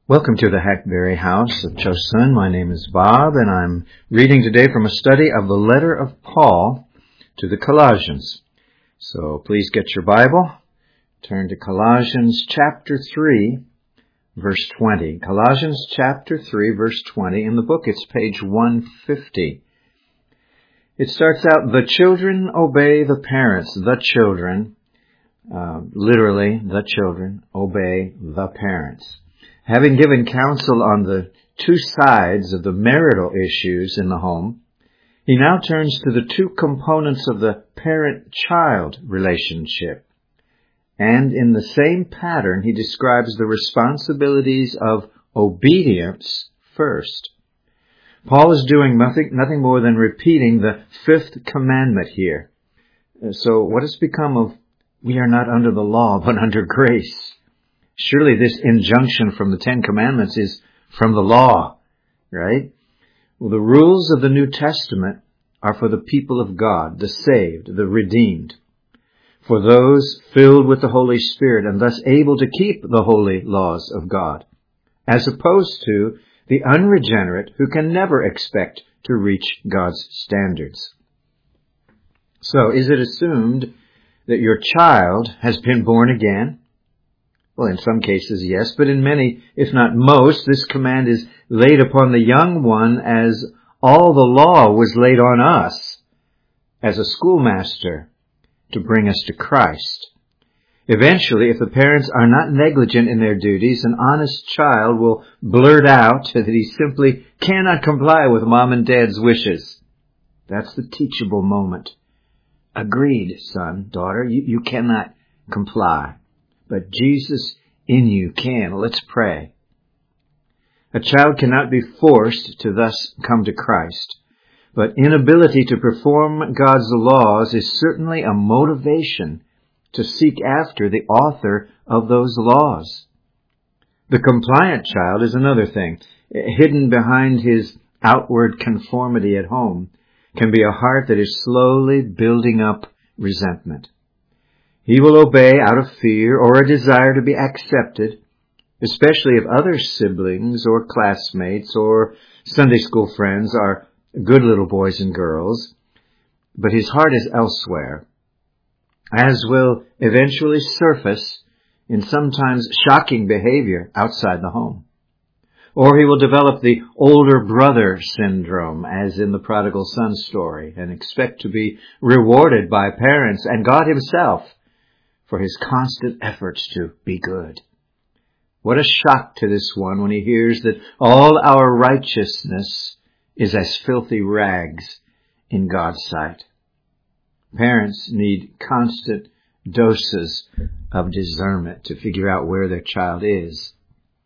Welcome to the Hackberry House of Chosun. My name is Bob, and I'm reading today from a study of the letter of Paul to the Colossians. So please get your Bible. Turn to Colossians chapter 3, verse 20. Colossians chapter 3, verse 20. In the book, it's page 150. It starts out, "The children obey the parents." The children, literally, the children obey the parents. Having given counsel on the two sides of the marital issues in the home, he now turns to the two components of the parent-child relationship. And in the same pattern, he describes the responsibilities of obedience first. Paul is doing nothing more than repeating the fifth commandment here. So what has become of, we are not under the law, but under grace? Surely this injunction from the Ten Commandments is from the law, right? Well, the rules of the New Testament are for the people of God, the saved, the redeemed, for those filled with the Holy Spirit and thus able to keep the holy laws of God, as opposed to the unregenerate who can never expect to reach God's standards. So, is it assumed that your child has been born again? Well, in some cases, yes, but in many, if not most, this command is laid upon the young one as all the law was laid on us as a schoolmaster to bring us to Christ. Eventually, if the parents are not negligent in their duties, an honest child will blurt out that he simply cannot comply with mom and dad's wishes. That's the teachable moment. Agreed, son, daughter, you cannot comply. But Jesus in you can. Let's pray. A child cannot be forced to thus come to Christ, but inability to perform God's laws is certainly a motivation to seek after the author of those laws. The compliant child is another thing. Hidden behind his outward conformity at home can be a heart that is slowly building up resentment. He will obey out of fear or a desire to be accepted, especially if other siblings or classmates or Sunday school friends are good little boys and girls, but his heart is elsewhere, as will eventually surface in sometimes shocking behavior outside the home. Or he will develop the older brother syndrome, as in the prodigal son story, and expect to be rewarded by parents and God himself for his constant efforts to be good. What a shock to this one when he hears that all our righteousness is as filthy rags in God's sight. Parents need constant doses of discernment to figure out where their child is.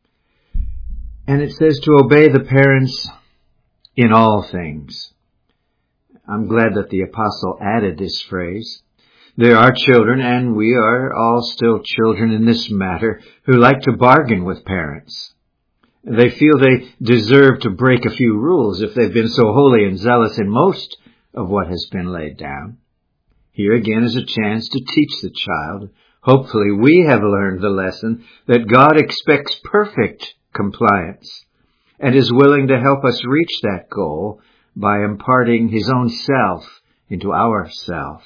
And it says to obey the parents in all things. I'm glad that the apostle added this phrase. There are children, and we are all still children in this matter, who like to bargain with parents. They feel they deserve to break a few rules if they've been so holy and zealous in most of what has been laid down. Here again is a chance to teach the child. Hopefully we have learned the lesson that God expects perfect compliance and is willing to help us reach that goal by imparting his own self into our self.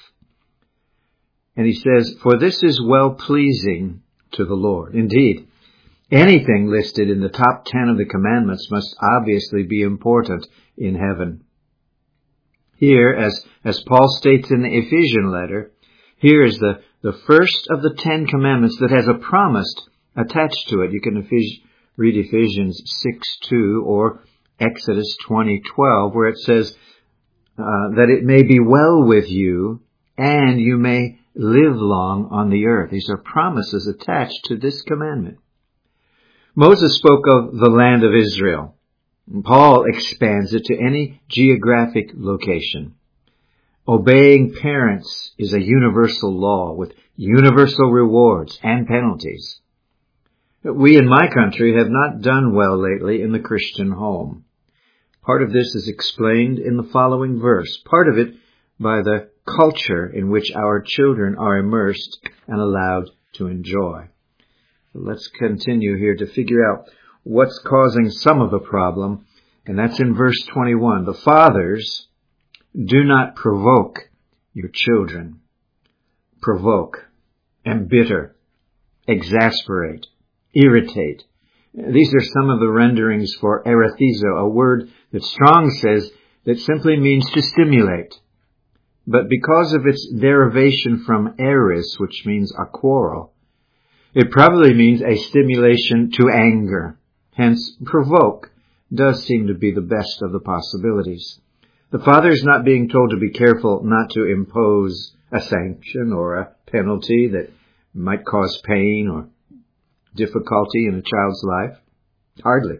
And he says, "For this is well-pleasing to the Lord." Indeed, anything listed in the top 10 of the commandments must obviously be important in heaven. Here, as Paul states in the Ephesian letter, here is the first of the 10 commandments that has a promise attached to it. You can read Ephesians 6:2 or Exodus 20:12, where it says that it may be well with you and you may live long on the earth. These are promises attached to this commandment. Moses spoke of the land of Israel. Paul expands it to any geographic location. Obeying parents is a universal law with universal rewards and penalties. We in my country have not done well lately in the Christian home. Part of this is explained in the following verse, part of it by the culture in which our children are immersed and allowed to enjoy. Let's continue here to figure out what's causing some of the problem, and that's in verse 21. The fathers, do not provoke your children. Provoke, embitter, exasperate, irritate. These are some of the renderings for erethizo, a word that Strong says that simply means to stimulate. But because of its derivation from eris, which means a quarrel, it probably means a stimulation to anger. Hence, provoke does seem to be the best of the possibilities. The father is not being told to be careful not to impose a sanction or a penalty that might cause pain or difficulty in a child's life. Hardly.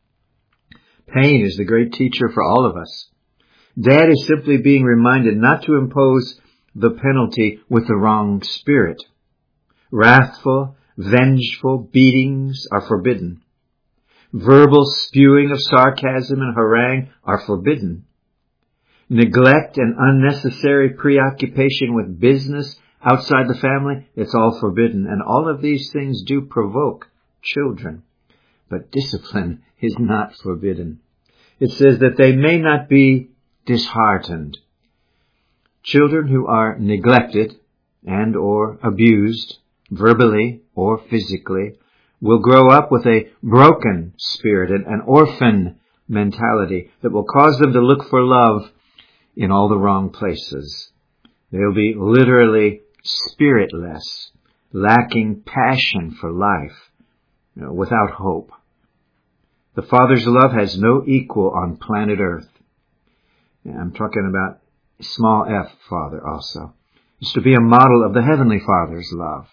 Pain is the great teacher for all of us. Dad is simply being reminded not to impose the penalty with the wrong spirit. Wrathful, vengeful beatings are forbidden. Verbal spewing of sarcasm and harangue are forbidden. Neglect and unnecessary preoccupation with business outside the family, it's all forbidden. And all of these things do provoke children. But discipline is not forbidden. It says that they may not be disheartened. Children who are neglected and or abused, verbally or physically, will grow up with a broken spirit, an orphan mentality that will cause them to look for love in all the wrong places. They'll be literally spiritless, lacking passion for life, without hope. The Father's love has no equal on planet Earth. I'm talking about small f Father also. It's to be a model of the Heavenly Father's love.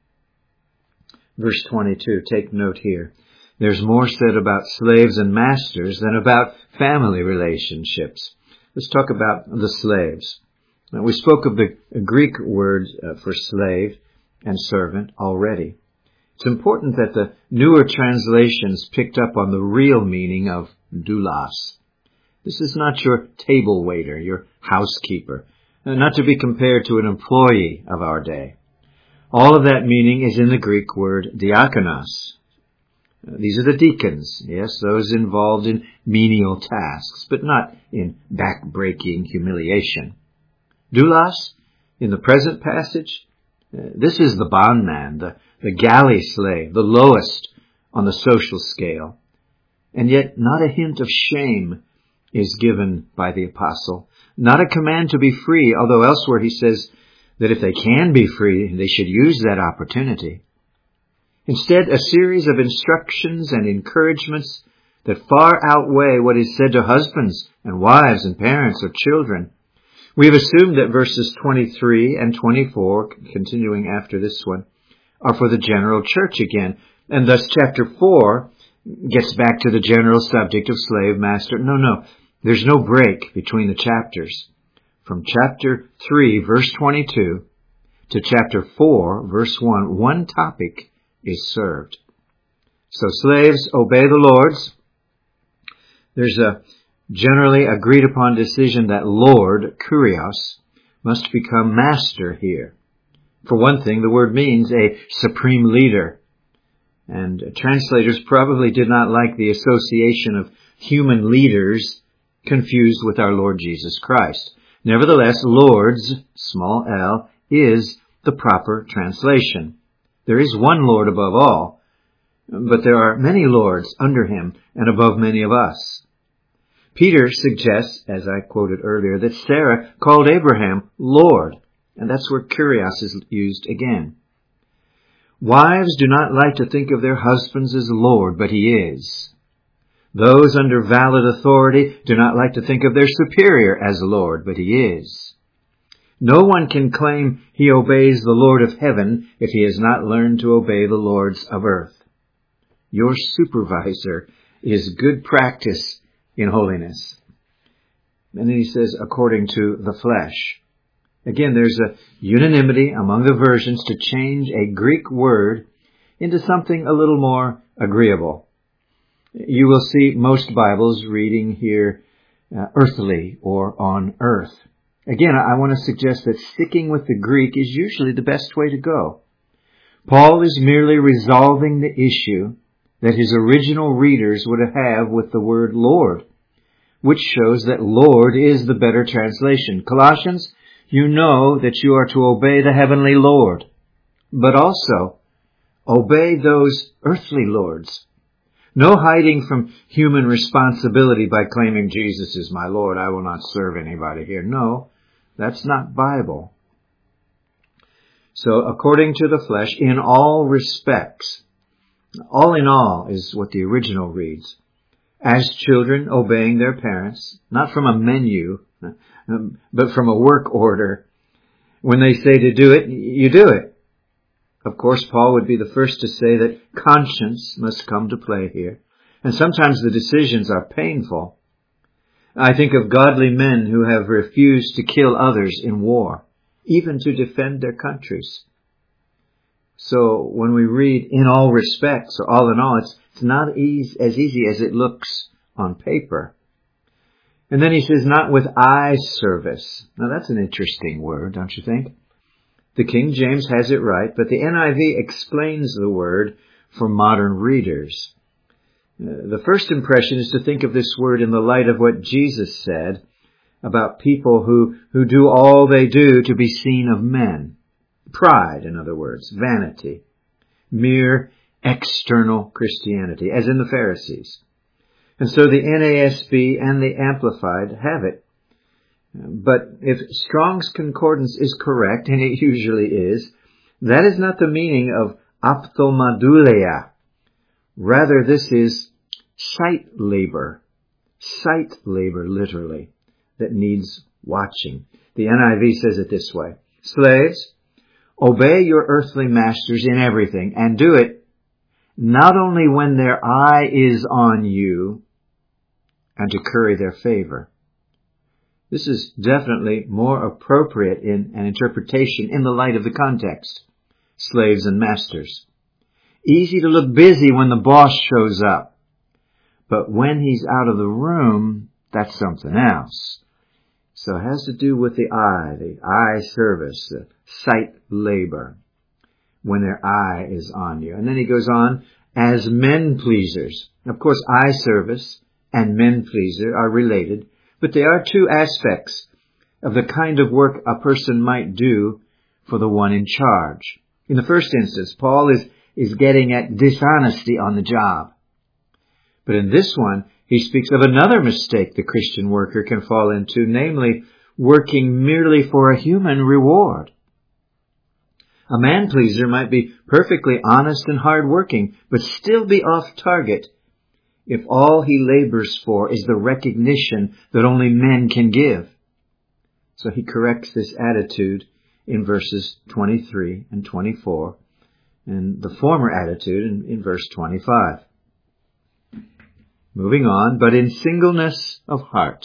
Verse 22, take note here. There's more said about slaves and masters than about family relationships. Let's talk about the slaves. Now, we spoke of the Greek word for slave and servant already. It's important that the newer translations picked up on the real meaning of doulos. This is not your table waiter, your housekeeper, not to be compared to an employee of our day. All of that meaning is in the Greek word diakonos. These are the deacons, yes, those involved in menial tasks, but not in back-breaking humiliation. Doulos, in the present passage, this is the bondman, the galley slave, the lowest on the social scale. And yet not a hint of shame is given by the apostle. Not a command to be free, although elsewhere he says that if they can be free, they should use that opportunity. Instead, a series of instructions and encouragements that far outweigh what is said to husbands and wives and parents or children. We have assumed that verses 23 and 24, continuing after this one, are for the general church again, and thus chapter 4 gets back to the general subject of slave-master. No, there's no break between the chapters. From chapter 3, verse 22, to chapter 4, verse 1, one topic is served. So slaves, obey the lords. There's a generally agreed upon decision that Lord, kurios, must become master here. For one thing, the word means a supreme leader. And translators probably did not like the association of human leaders confused with our Lord Jesus Christ. Nevertheless, Lord's, small l, is the proper translation. There is one Lord above all, but there are many lords under him and above many of us. Peter suggests, as I quoted earlier, that Sarah called Abraham Lord, and that's where kurios is used again. Wives do not like to think of their husbands as Lord, but he is. Those under valid authority do not like to think of their superior as Lord, but he is. No one can claim he obeys the Lord of heaven if he has not learned to obey the lords of earth. Your supervisor is good practice in holiness. And then he says, according to the flesh. Again, there's a unanimity among the versions to change a Greek word into something a little more agreeable. You will see most Bibles reading here earthly or on earth. Again, I want to suggest that sticking with the Greek is usually the best way to go. Paul is merely resolving the issue that his original readers would have with the word Lord, which shows that Lord is the better translation. Colossians, you know that you are to obey the heavenly Lord, but also obey those earthly lords. No hiding from human responsibility by claiming Jesus is my Lord. I will not serve anybody here. No, that's not Bible. So according to the flesh, in all respects, all in all is what the original reads. As children obeying their parents, not from a menu, but from a work order. When they say to do it, you do it. Of course, Paul would be the first to say that conscience must come to play here. And sometimes the decisions are painful. I think of godly men who have refused to kill others in war, even to defend their countries. So when we read in all respects, or all in all, it's not as easy as it looks on paper. And then he says, not with eye service. Now that's an interesting word, don't you think? The King James has it right, but the NIV explains the word for modern readers. The first impression is to think of this word in the light of what Jesus said about people who do all they do to be seen of men. Pride, in other words, vanity, mere external Christianity, as in the Pharisees. And so the NASB and the Amplified have it. But if Strong's Concordance is correct, and it usually is, that is not the meaning of ophthalmodouleia. Rather, this is sight labor literally, that needs watching. The NIV says it this way: slaves, obey your earthly masters in everything, and do it not only when their eye is on you and to curry their favor. This is definitely more appropriate in an interpretation in the light of the context. Slaves and masters. Easy to look busy when the boss shows up. But when he's out of the room, that's something else. So it has to do with the eye service, the sight labor, when their eye is on you. And then he goes on, as men pleasers. Of course, eye service and men pleaser are related, but they are two aspects of the kind of work a person might do for the one in charge. In the first instance, Paul is getting at dishonesty on the job. But in this one, he speaks of another mistake the Christian worker can fall into, namely, working merely for a human reward. A man-pleaser might be perfectly honest and hard-working, but still be off target if all he labors for is the recognition that only men can give. So he corrects this attitude in verses 23 and 24, and the former attitude in verse 25. Moving on, but in singleness of heart.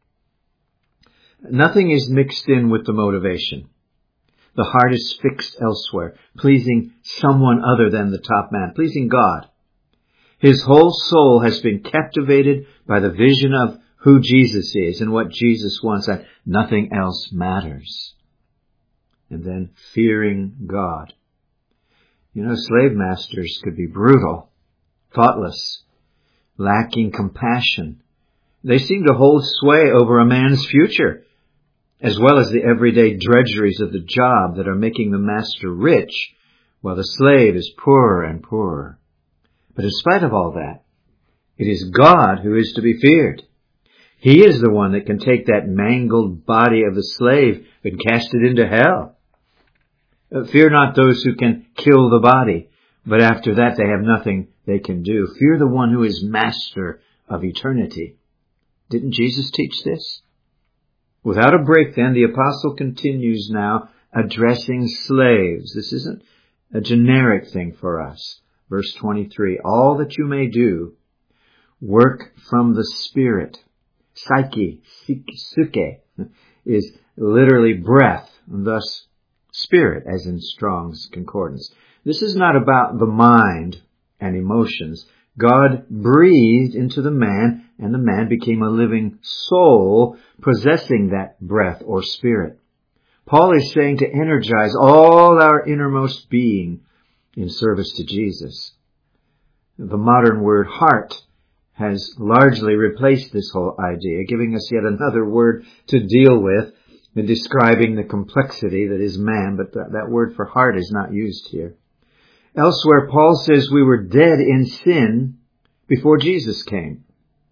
Nothing is mixed in with the motivation. The heart is fixed elsewhere, pleasing someone other than the top man, pleasing God. His whole soul has been captivated by the vision of who Jesus is and what Jesus wants, and nothing else matters. And then fearing God. You know, slave masters could be brutal, thoughtless, lacking compassion. They seem to hold sway over a man's future, as well as the everyday drudgeries of the job that are making the master rich, while the slave is poorer and poorer. But in spite of all that, it is God who is to be feared. He is the one that can take that mangled body of the slave and cast it into hell. Fear not those who can kill the body, but after that they have nothing they can do. Fear the one who is master of eternity. Didn't Jesus teach this? Without a break then, the apostle continues now addressing slaves. This isn't a generic thing for us. Verse 23, all that you may do, work from the Spirit. Psyche, psyche, is literally breath, and thus spirit, as in Strong's Concordance. This is not about the mind and emotions. God breathed into the man, and the man became a living soul, possessing that breath or spirit. Paul is saying to energize all our innermost being in service to Jesus. The modern word heart has largely replaced this whole idea, giving us yet another word to deal with in describing the complexity that is man, but that word for heart is not used here. Elsewhere, Paul says we were dead in sin before Jesus came.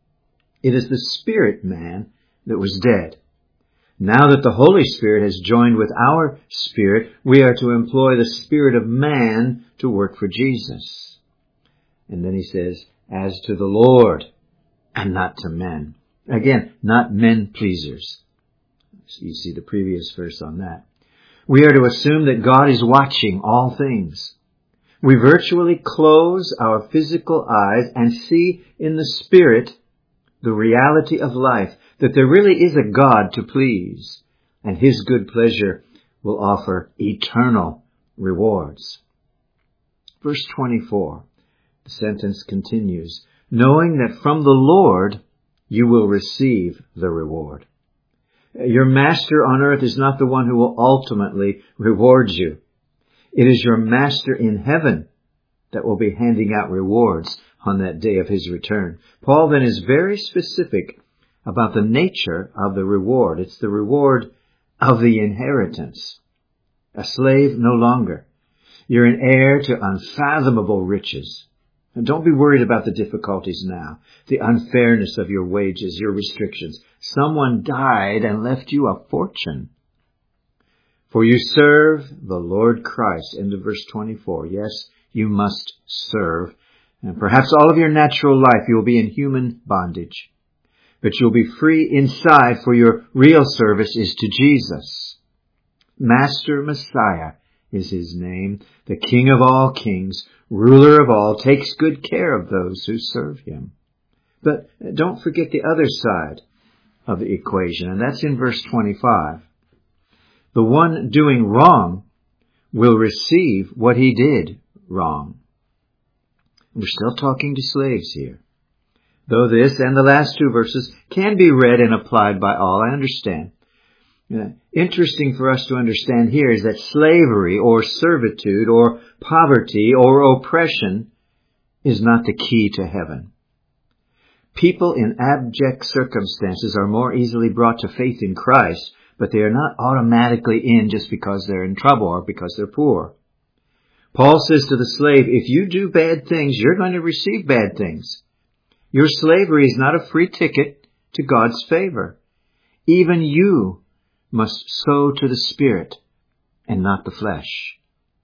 It is the spirit man that was dead. Now that the Holy Spirit has joined with our spirit, we are to employ the spirit of man to work for Jesus. And then he says, as to the Lord, and not to men. Again, not men pleasers. So you see the previous verse on that. We are to assume that God is watching all things. We virtually close our physical eyes and see in the Spirit the reality of life, that there really is a God to please, and His good pleasure will offer eternal rewards. Verse 24, the sentence continues, knowing that from the Lord you will receive the reward. Your master on earth is not the one who will ultimately reward you. It is your master in heaven that will be handing out rewards on that day of his return. Paul then is very specific about the nature of the reward. It's the reward of the inheritance. A slave no longer. You're an heir to unfathomable riches. And don't be worried about the difficulties now, the unfairness of your wages, your restrictions. Someone died and left you a fortune. For you serve the Lord Christ. End of verse 24. Yes, you must serve. And perhaps all of your natural life you will be in human bondage. But you'll be free inside, for your real service is to Jesus. Master Messiah is his name. The King of all kings, ruler of all, takes good care of those who serve him. But don't forget the other side of the equation, and that's in verse 25. The one doing wrong will receive what he did wrong. We're still talking to slaves here. Though this and the last two verses can be read and applied by all, I understand. Interesting for us to understand here is that slavery or servitude or poverty or oppression is not the key to heaven. People in abject circumstances are more easily brought to faith in Christ, but they are not automatically in just because they're in trouble or because they're poor. Paul says to the slave, if you do bad things, you're going to receive bad things. Your slavery is not a free ticket to God's favor. Even you must sow to the Spirit and not the flesh.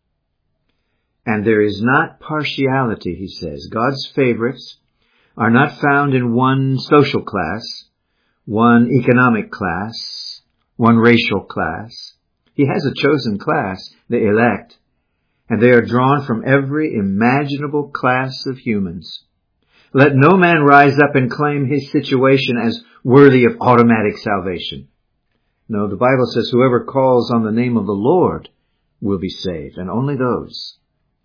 And there is not partiality, he says. God's favorites are not found in one social class, one economic class, one racial class. He has a chosen class, the elect, and they are drawn from every imaginable class of humans. Let no man rise up and claim his situation as worthy of automatic salvation. No, the Bible says whoever calls on the name of the Lord will be saved, and only those.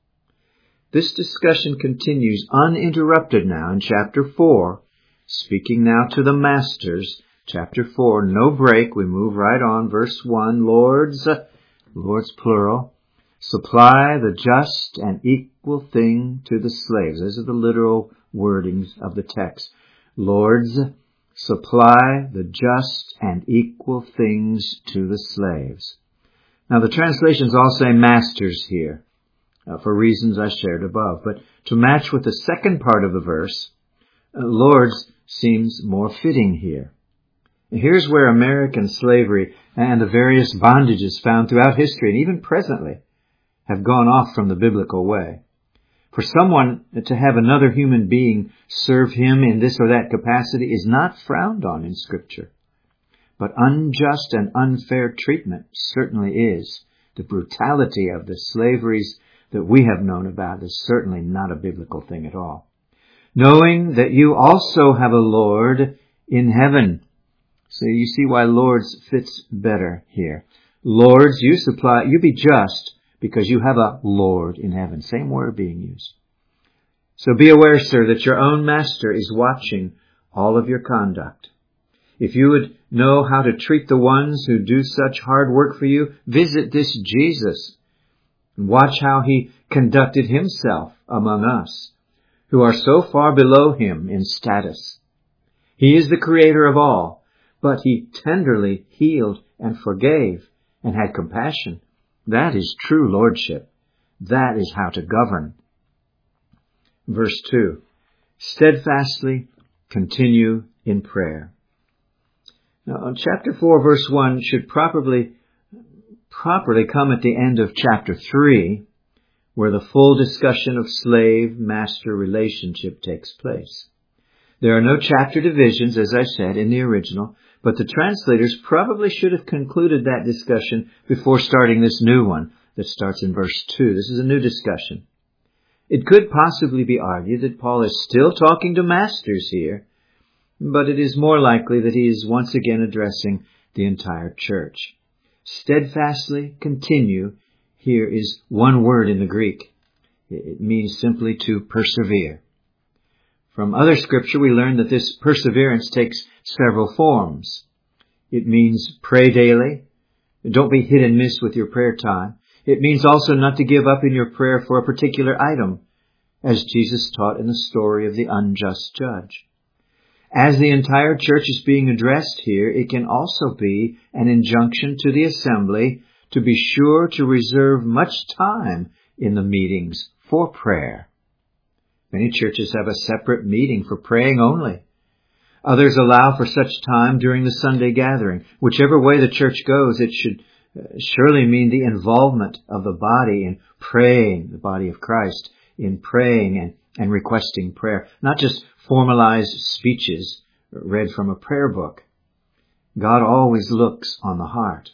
This discussion continues uninterrupted now in chapter 4, speaking now to the masters. Chapter 4, no break, we move right on. Verse 1, Lords plural, supply the just and equal thing to the slaves. Those are the literal wordings of the text. Lords, supply the just and equal things to the slaves. Now the translations all say masters here, for reasons I shared above. But to match with the second part of the verse, Lords seems more fitting here. Here's where American slavery and the various bondages found throughout history and even presently have gone off from the biblical way. For someone to have another human being serve him in this or that capacity is not frowned on in Scripture. But unjust and unfair treatment certainly is. The brutality of the slaveries that we have known about is certainly not a biblical thing at all. Knowing that you also have a Lord in heaven. So you see why Lords fits better here. Lords, you be just, because you have a Lord in heaven. Same word being used. So be aware, sir, that your own master is watching all of your conduct. If you would know how to treat the ones who do such hard work for you, visit this Jesus and watch how he conducted himself among us. who are so far below him in status. He is the creator of all, but he tenderly healed and forgave and had compassion. That is true lordship. That is how to govern. Verse 2, steadfastly continue in prayer. Now, chapter 4, verse 1 should properly come at the end of chapter 3, where the full discussion of slave-master relationship takes place. There are no chapter divisions, as I said, in the original, but the translators probably should have concluded that discussion before starting this new one that starts in verse 2. This is a new discussion. It could possibly be argued that Paul is still talking to masters here, but it is more likely that he is once again addressing the entire church. Steadfastly continue here is one word in the Greek. It means simply to persevere. From other scripture, we learn that this perseverance takes several forms. It means pray daily. Don't be hit and miss with your prayer time. It means also not to give up in your prayer for a particular item, as Jesus taught in the story of the unjust judge. As the entire church is being addressed here, it can also be an injunction to the assembly to be sure to reserve much time in the meetings for prayer. Many churches have a separate meeting for praying only. Others allow for such time during the Sunday gathering. Whichever way the church goes, it should surely mean the involvement of the body in praying, the body of Christ, in praying and requesting prayer, not just formalized speeches read from a prayer book. God always looks on the heart.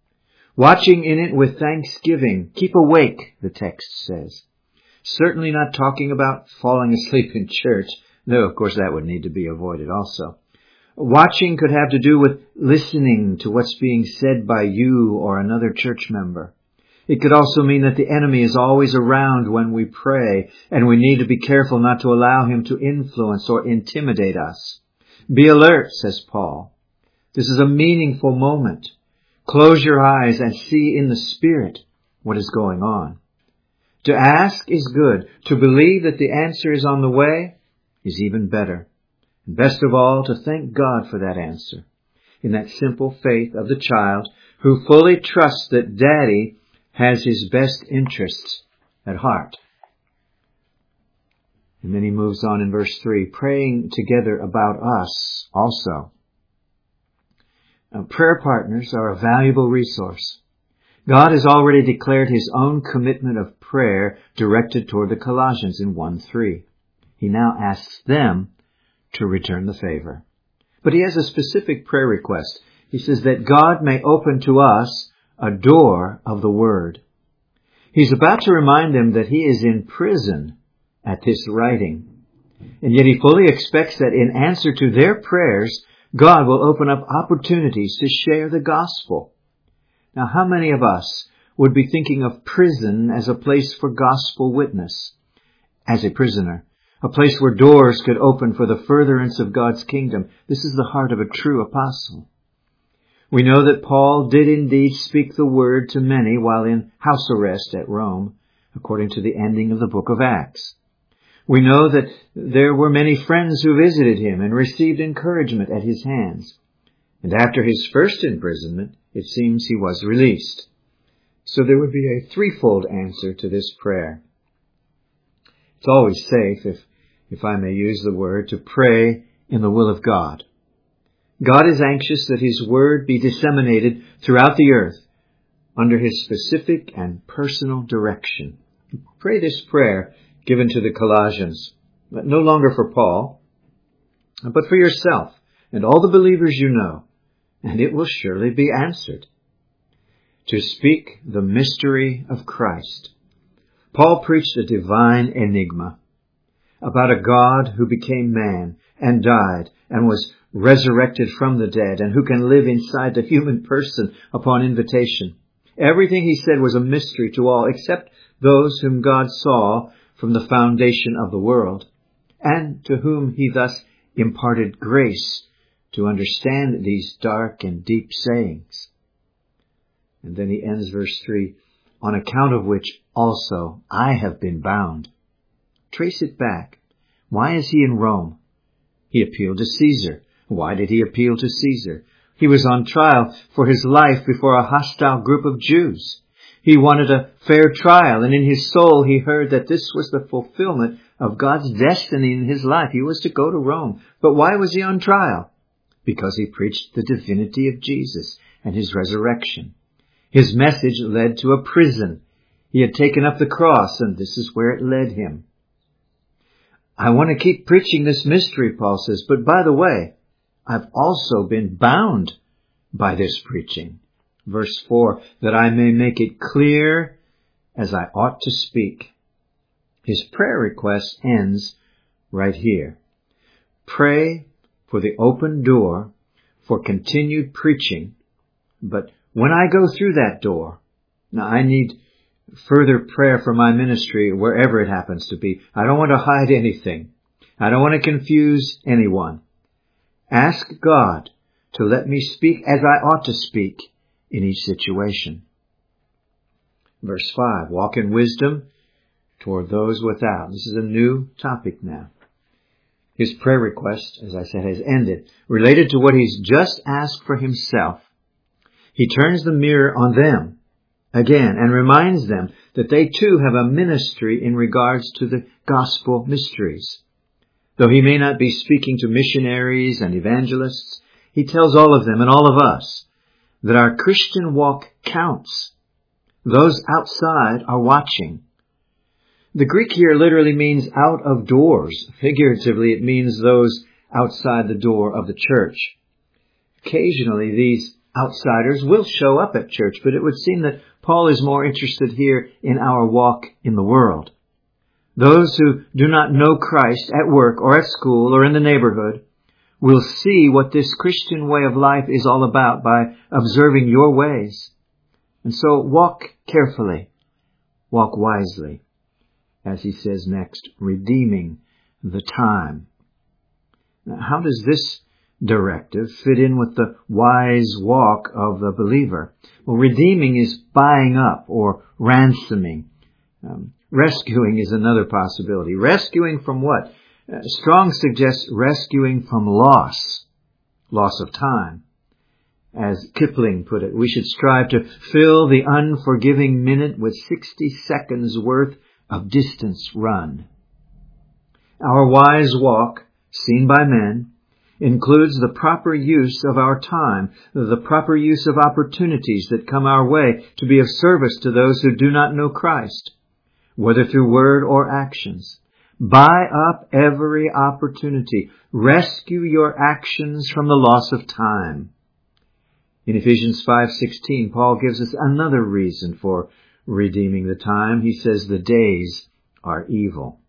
Watching in it with thanksgiving. Keep awake, the text says. Certainly not talking about falling asleep in church, though of course that would need to be avoided also. Watching could have to do with listening to what's being said by you or another church member. It could also mean that the enemy is always around when we pray, and we need to be careful not to allow him to influence or intimidate us. Be alert, says Paul. This is a meaningful moment. Close your eyes and see in the Spirit what is going on. To ask is good. To believe that the answer is on the way is even better. And best of all, to thank God for that answer, in that simple faith of the child who fully trusts that Daddy has his best interests at heart. And then he moves on in verse 3, praying together about us also. Now, prayer partners are a valuable resource. God has already declared his own commitment of prayer directed toward the Colossians in 1:3. He now asks them to return the favor. But he has a specific prayer request. He says that God may open to us a door of the Word. He's about to remind them that he is in prison at this writing. And yet he fully expects that in answer to their prayers, God will open up opportunities to share the gospel. Now, how many of us would be thinking of prison as a place for gospel witness? As a prisoner, a place where doors could open for the furtherance of God's kingdom. This is the heart of a true apostle. We know that Paul did indeed speak the word to many while in house arrest at Rome, according to the ending of the book of Acts. We know that there were many friends who visited him and received encouragement at his hands. And after his first imprisonment, it seems he was released. So there would be a threefold answer to this prayer. It's always safe, if I may use the word, to pray in the will of God. God is anxious that his word be disseminated throughout the earth under his specific and personal direction. Pray this prayer given to the Colossians, but no longer for Paul, but for yourself and all the believers you know, and it will surely be answered. To speak the mystery of Christ. Paul preached a divine enigma about a God who became man and died and was resurrected from the dead and who can live inside the human person upon invitation. Everything he said was a mystery to all except those whom God saw from the foundation of the world, and to whom he thus imparted grace to understand these dark and deep sayings. And then he ends verse 3, on account of which also I have been bound. Trace it back Why is he in Rome? He appealed to Caesar. Why did he appeal to Caesar? He was on trial for his life before a hostile group of Jews. He wanted a fair trial, and in his soul he heard that this was the fulfillment of God's destiny in his life. He was to go to Rome. But why was he on trial? Because he preached the divinity of Jesus and his resurrection. His message led to a prison. He had taken up the cross, and this is where it led him. I want to keep preaching this mystery, Paul says, but by the way, I've also been bound by this preaching. Verse 4, that I may make it clear as I ought to speak. His prayer request ends right here. Pray for the open door for continued preaching, but when I go through that door, now I need further prayer for my ministry wherever it happens to be. I don't want to hide anything. I don't want to confuse anyone. Ask God to let me speak as I ought to speak in each situation. Verse 5, walk in wisdom toward those without. This is a new topic now. His prayer request, as I said, has ended. Related to what he's just asked for himself, he turns the mirror on them again and reminds them that they too have a ministry in regards to the gospel mysteries. Though he may not be speaking to missionaries and evangelists, he tells all of them and all of us that our Christian walk counts. Those outside are watching. The Greek here literally means out of doors. Figuratively, it means those outside the door of the church. Occasionally, these outsiders will show up at church, but it would seem that Paul is more interested here in our walk in the world. Those who do not know Christ at work or at school or in the neighborhood will see what this Christian way of life is all about by observing your ways. And so walk carefully, walk wisely, as he says next, redeeming the time. Now, how does this directive fit in with the wise walk of the believer? Well, redeeming is buying up or ransoming. Rescuing is another possibility. Rescuing from what? Strong suggests rescuing from loss of time. As Kipling put it, we should strive to fill the unforgiving minute with 60 seconds worth of distance run. Our wise walk, seen by men, includes the proper use of our time, the proper use of opportunities that come our way to be of service to those who do not know Christ, whether through word or actions. Buy up every opportunity. Rescue your actions from the loss of time. In Ephesians 5:16, Paul gives us another reason for redeeming the time. He says the days are evil.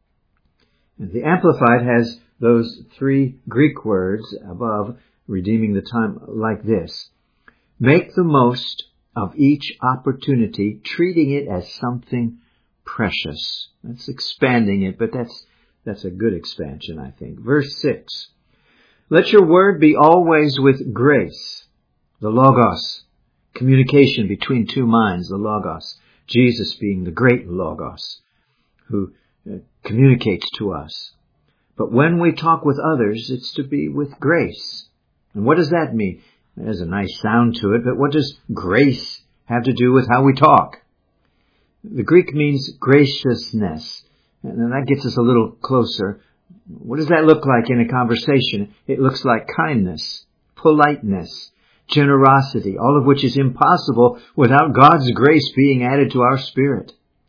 And the Amplified has those three Greek words above, redeeming the time, like this. Make the most of each opportunity, treating it as something precious. That's expanding it, but that's a good expansion, I think. Verse 6. Let your word be always with grace. The Logos, communication between two minds, the Logos. Jesus being the great Logos who communicates to us. But when we talk with others, it's to be with grace. And what does that mean? There's a nice sound to it, but what does grace have to do with how we talk? The Greek means graciousness, and that gets us a little closer. What does that look like in a conversation? It looks like kindness, politeness, generosity, all of which is impossible without God's grace being added to our spirit.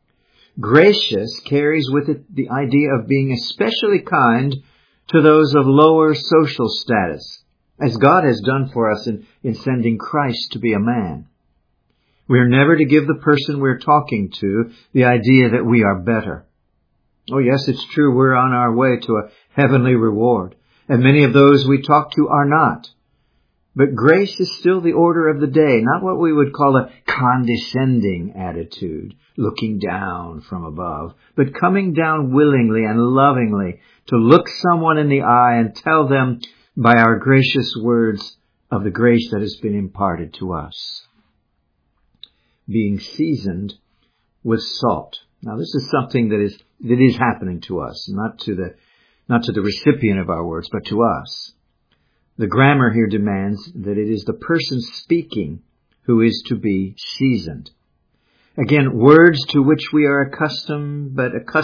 Gracious carries with it the idea of being especially kind to those of lower social status, as God has done for us in sending Christ to be a man. We are never to give the person we're talking to the idea that we are better. Oh yes, it's true, we're on our way to a heavenly reward, and many of those we talk to are not. But grace is still the order of the day, not what we would call a condescending attitude, looking down from above, but coming down willingly and lovingly to look someone in the eye and tell them by our gracious words of the grace that has been imparted to us. Being seasoned with salt. Now this is something that is happening to us, not to the not to the recipient of our words, but to us. The grammar here demands that it is the person speaking who is to be seasoned. Again, words to which we are accustomed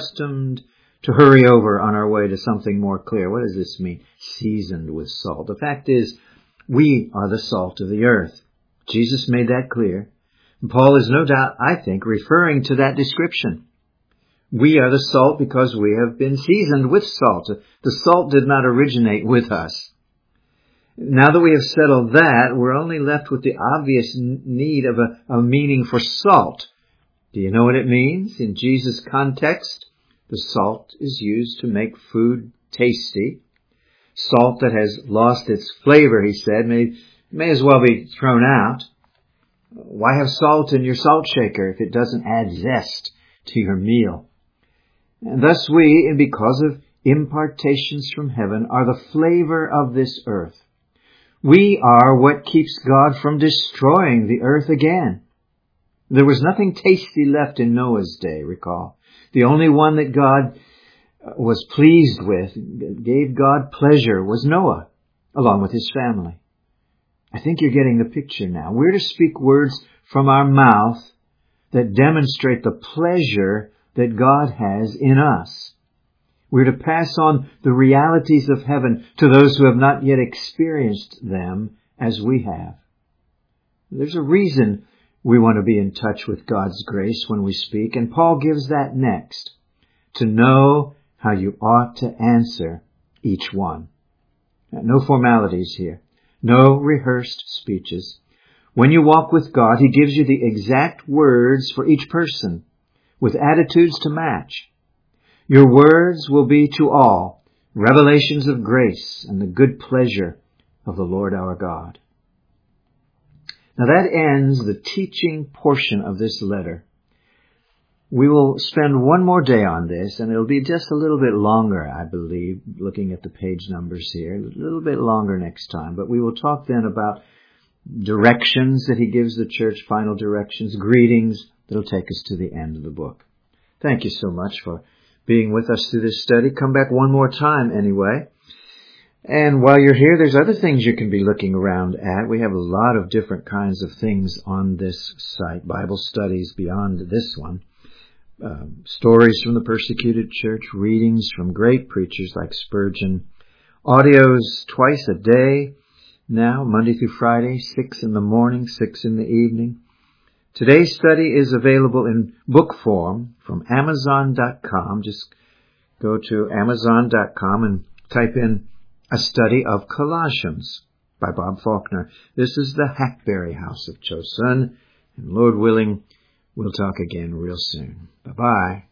to hurry over on our way to something more clear. What does this mean? Seasoned with salt. The fact is, we are the salt of the earth. Jesus made that clear. And Paul is no doubt, I think, referring to that description. We are the salt because we have been seasoned with salt. The salt did not originate with us. Now that we have settled that, we're only left with the obvious need of a meaning for salt. Do you know what it means? In Jesus' context, the salt is used to make food tasty. Salt that has lost its flavor, he said, may as well be thrown out. Why have salt in your salt shaker if it doesn't add zest to your meal? And thus we, and because of impartations from heaven, are the flavor of this earth. We are what keeps God from destroying the earth again. There was nothing tasty left in Noah's day, recall. The only one that God was pleased with, gave God pleasure, was Noah, along with his family. I think you're getting the picture now. We're to speak words from our mouth that demonstrate the pleasure that God has in us. We're to pass on the realities of heaven to those who have not yet experienced them as we have. There's a reason we want to be in touch with God's grace when we speak, and Paul gives that next. To know how you ought to answer each one. No formalities here. No rehearsed speeches. When you walk with God, He gives you the exact words for each person, with attitudes to match. Your words will be to all revelations of grace and the good pleasure of the Lord our God. Now that ends the teaching portion of this letter. We will spend one more day on this, and it'll be just a little bit longer, I believe, looking at the page numbers here. A little bit longer next time, but we will talk then about directions that he gives the church, final directions, greetings that'll take us to the end of the book. Thank you so much for being with us through this study. Come back one more time anyway. And while you're here, there's other things you can be looking around at. We have a lot of different kinds of things on this site, Bible studies beyond this one. Stories from the persecuted church, readings from great preachers like Spurgeon, audios twice a day now, Monday through Friday, 6 in the morning, 6 in the evening. Today's study is available in book form from Amazon.com. Just go to Amazon.com and type in A Study of Colossians by Bob Faulkner. This is the Hackberry House of Chosun, and Lord willing, we'll talk again real soon. Bye-bye.